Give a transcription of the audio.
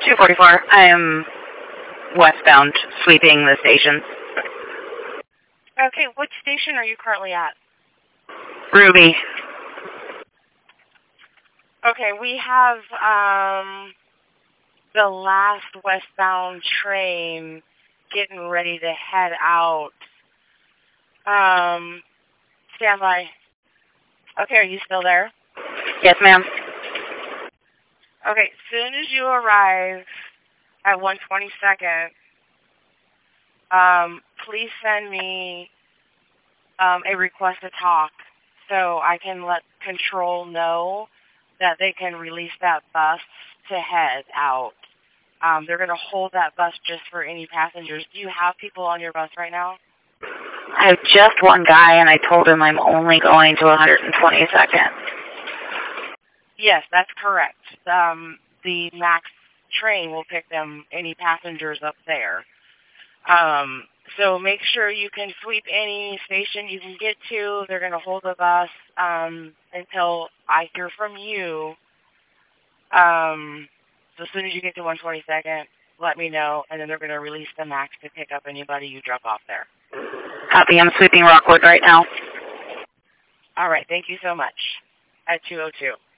244. I am westbound, sweeping the stations. Okay, which station are you currently at? Ruby. Okay, we have the last westbound train getting ready to head out. Stand by. Okay, are you still there? Yes, ma'am. Okay, as soon as you arrive at 122nd, please send me a request to talk so I can let control know that they can release that bus to head out. They're going to hold that bus just for any passengers. Do you have people on your bus right now? I have just one guy, and I told him I'm only going to 122nd. Yes, that's correct. The MAX train will pick them, any passengers up there. So make sure you can sweep any station you can get to. They're going to hold the bus until I hear from you. So as soon as you get to 122nd, let me know, and then they're going to release the MAX to pick up anybody you drop off there. Copy. I'm sweeping Rockwood right now. All right. Thank you so much. At 202.